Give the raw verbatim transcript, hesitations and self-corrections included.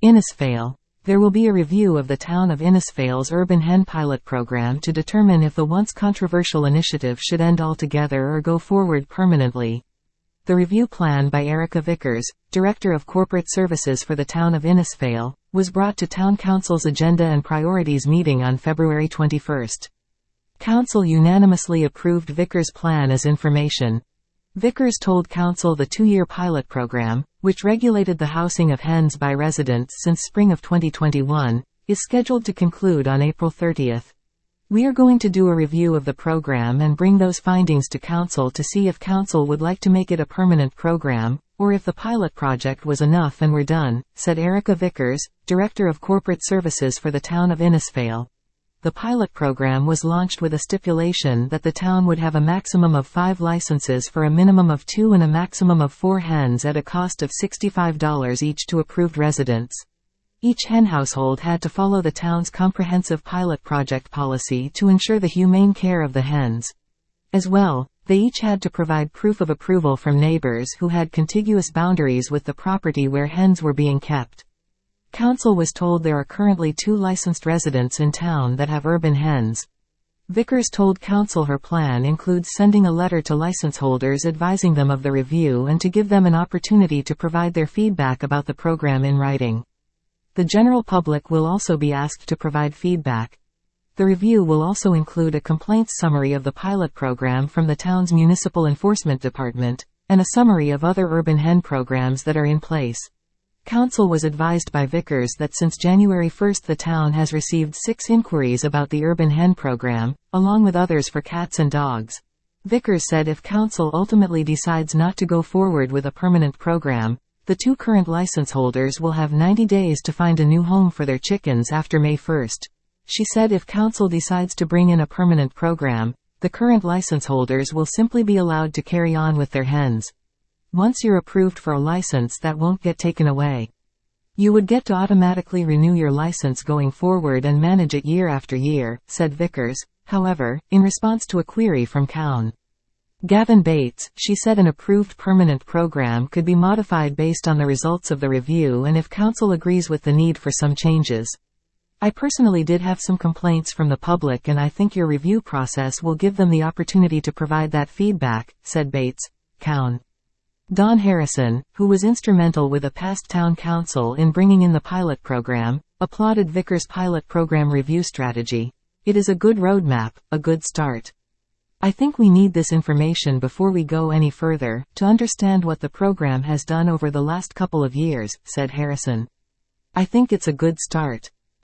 Innisfail. There will be a review of the town of Innisfail's urban hen pilot program to determine if the once controversial initiative should end altogether or go forward permanently. The review plan by Erica Vickers, Director of Corporate Services for the town of Innisfail, was brought to Town Council's Agenda and Priorities meeting on February twenty-first. Council unanimously approved Vickers' plan as information. Vickers told Council the two-year pilot program, which regulated the housing of hens by residents since spring of twenty twenty-one, is scheduled to conclude on April thirtieth. We are going to do a review of the program and bring those findings to Council to see if Council would like to make it a permanent program, or if the pilot project was enough and we're done, said Erica Vickers, Director of Corporate Services for the town of Innisfail. The pilot program was launched with a stipulation that the town would have a maximum of five licenses for a minimum of two and a maximum of four hens at a cost of sixty-five dollars each to approved residents. Each hen household had to follow the town's comprehensive pilot project policy to ensure the humane care of the hens. As well, they each had to provide proof of approval from neighbors who had contiguous boundaries with the property where hens were being kept. Council was told there are currently two licensed residents in town that have urban hens. Vickers told Council her plan includes sending a letter to license holders advising them of the review and to give them an opportunity to provide their feedback about the program in writing. The general public will also be asked to provide feedback. The review will also include a complaints summary of the pilot program from the town's municipal enforcement department, and a summary of other urban hen programs that are in place. Council was advised by Vickers that since January first the town has received six inquiries about the urban hen program, along with others for cats and dogs. Vickers said if Council ultimately decides not to go forward with a permanent program, the two current license holders will have ninety days to find a new home for their chickens after May first. She said if Council decides to bring in a permanent program, the current license holders will simply be allowed to carry on with their hens. Once you're approved for a license, that won't get taken away. You would get to automatically renew your license going forward and manage it year after year, said Vickers, however, in response to a query from Cown. Gavin Bates, she said an approved permanent program could be modified based on the results of the review and if Council agrees with the need for some changes. I personally did have some complaints from the public and I think your review process will give them the opportunity to provide that feedback, said Bates. Cown. Don Harrison, who was instrumental with a past town council in bringing in the pilot program, applauded Vickers' pilot program review strategy. It is a good roadmap, a good start. I think we need this information before we go any further, to understand what the program has done over the last couple of years, said Harrison. I think it's a good start.